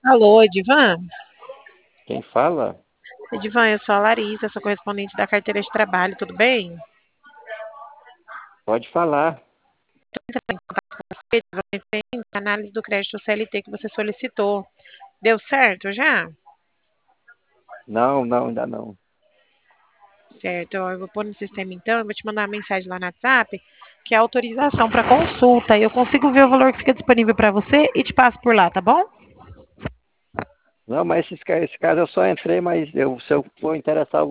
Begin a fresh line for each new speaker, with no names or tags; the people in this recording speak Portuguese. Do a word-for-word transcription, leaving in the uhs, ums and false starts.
Alô, Edivan?
Quem fala?
Edivan, eu sou a Larissa, sou correspondente da carteira de trabalho, tudo bem?
Pode falar.
Referente à análise do crédito C L T que você solicitou. Deu certo já?
Não, não, ainda não.
Certo, eu vou pôr no sistema então, eu vou te mandar uma mensagem lá no WhatsApp, que é autorização para consulta. Eu consigo ver o valor que fica disponível para você e te passo por lá, tá bom?
Não, mas esse, ca- esse caso eu só entrei, mas eu, se eu for interessar,